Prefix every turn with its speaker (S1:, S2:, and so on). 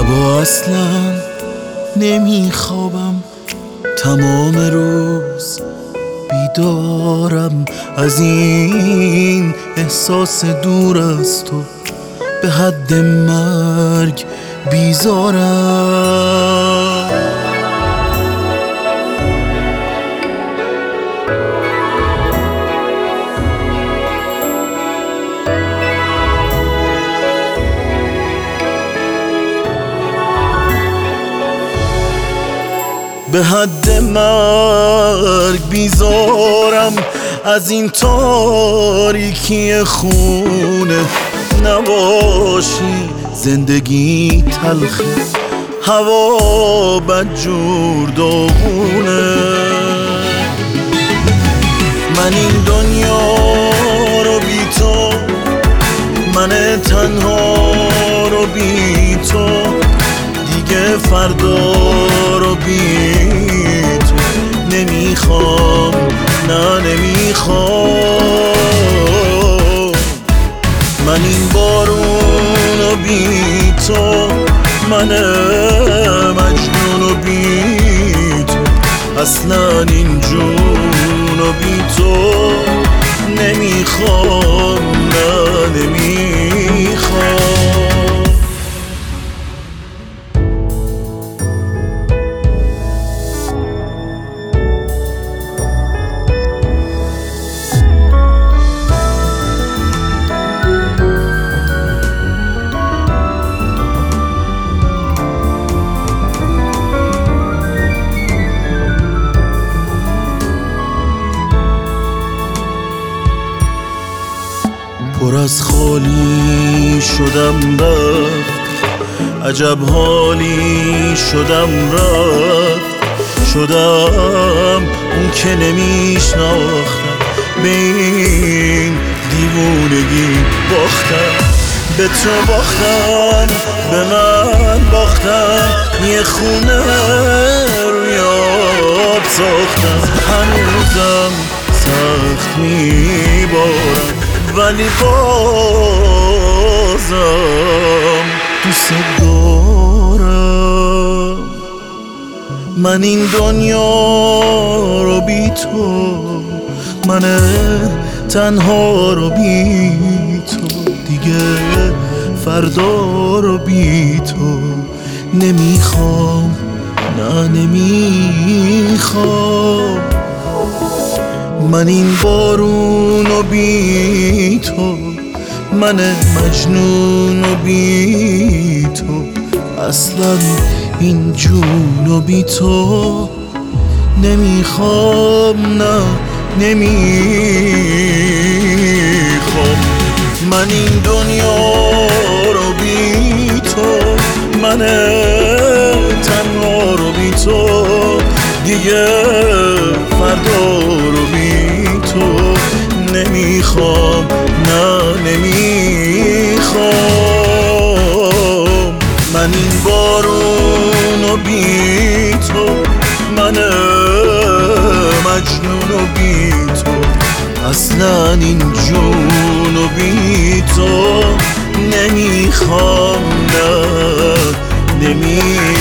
S1: بابا اصلا نمیخوابم، تمام روز بیدارم، از این احساس دور از تو به حد مرگ بیزارم. به حد مرگ بیزارم، از این تاریکی خونه نباشی زندگی تلخه، هوا بدجور داغونه. من این دنیا رو بی تو، من تنها رو بی تو، دیگه فردا رو بی تو نمیخوام، نه نمیخوام. من این بارون رو بی تو، من مجنون رو بی تو، اصلا این جون رو بی تو نمیخوام، نه نمیخوام. پر از خالی شدم رفت، عجب حالی شدم رفت، شدم اون که نمیشناختم، به این دیوونگی باختم، به تو باختم، به من باختم، یه خونه روی آب ساختم. هنوزم سخت میبارم ولی بازم دوست دارم. من این دنیا رو بی تو، من تنها رو بی تو، دیگه فردا رو بی تو نمیخوام، نه نمیخوام. من این بارون رو بی تو، من مجنون رو بی تو، اصلا این جون رو بی تو نمیخوام، نه نمیخوام. من این دنیا رو بی تو، من تنها رو بی تو، دیگه فردا رو بی تو نمیخوام، نه نمیخوام. من این بارون رو بی تو، من مجنون رو بی تو، اصلا این جون رو بی تو نمیخوام، نه نمیخوام.